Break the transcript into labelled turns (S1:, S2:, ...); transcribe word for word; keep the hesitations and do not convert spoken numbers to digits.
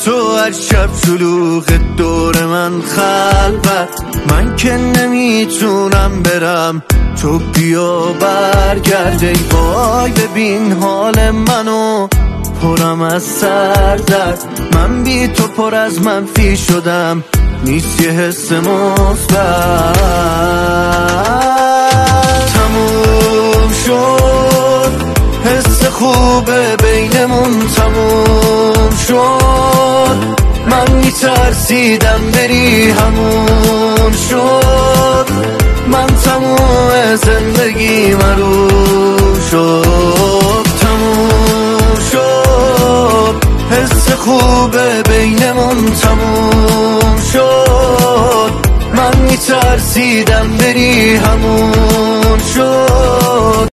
S1: تو هر شب شلوغ دور من خلوت، من که نمیتونم برم تو بیا برگرد. ای وای ببین حال منو پرم از سر درد، من بی تو پر از منفی شدم، نیست یه حس مثبت. تموم شد حس خوبه بینمون، تموم شد من میترسیدم بری، همون شد من تموم زندگی مرو شد. تموم شد حس خوبه بینمون، تموم شد من میترسیدم